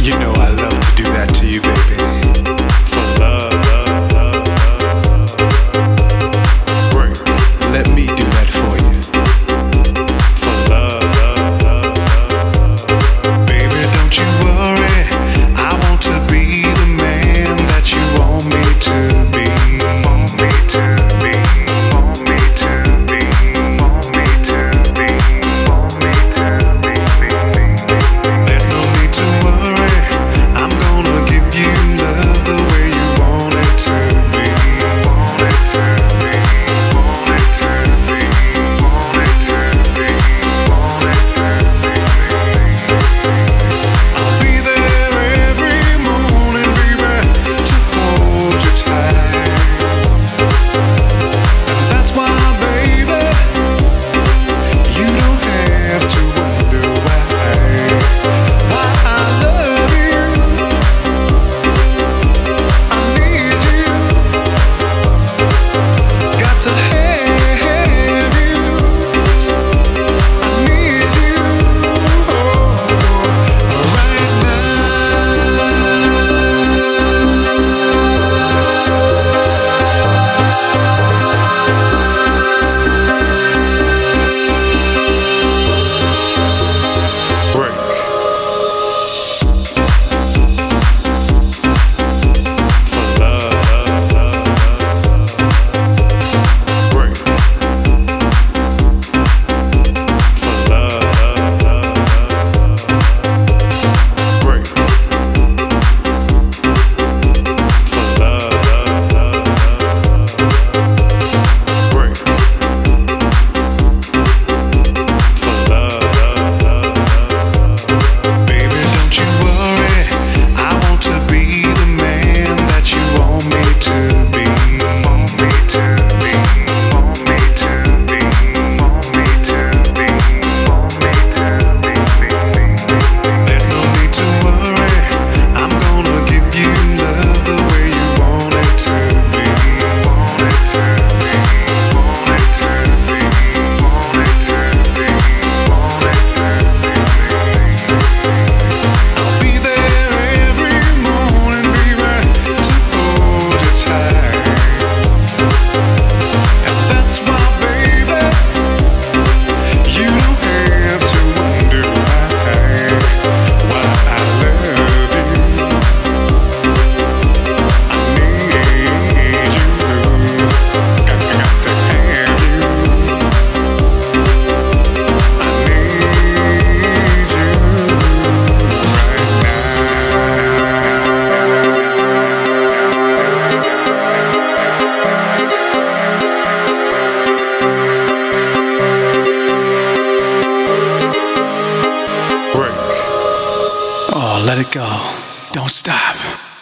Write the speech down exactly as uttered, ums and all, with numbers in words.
You know I love to do that to you, baby. For love. Work. Let me do that for you. For love. Baby, don't you worry. I want to be the man that you want me to be. Want me to be. Want me to be. Want me to be. Want me to be. There's no need to worry. I'm gonna give you love the way you want it to be. Want it to be. Want it to be. Want it to be. Want it to be. I'll be there every morning, baby, to hold you tight. And that's why, baby, you don't have to wonder why. Why I love you. I need you. Got to have you. I need you. Oh, right now. Work. For love. Work. For love. Work. For love. Work. For love. Baby, don't you worry. I want to be the man that you want me to be. Want me to be. Want me to be. Want me to be. Want me to be. There's no need to worry. I'm gonna give you love the way you want it to be. Want it to be. Want it to be. Want it to be. Want it to be. I'll be there every morning, baby, to hold you tight. And that's why, baby, you don't have to wonder why. Why I love you. I need you. Got, got to have you. I need you right now. Work. Oh, let it go. Don't stop.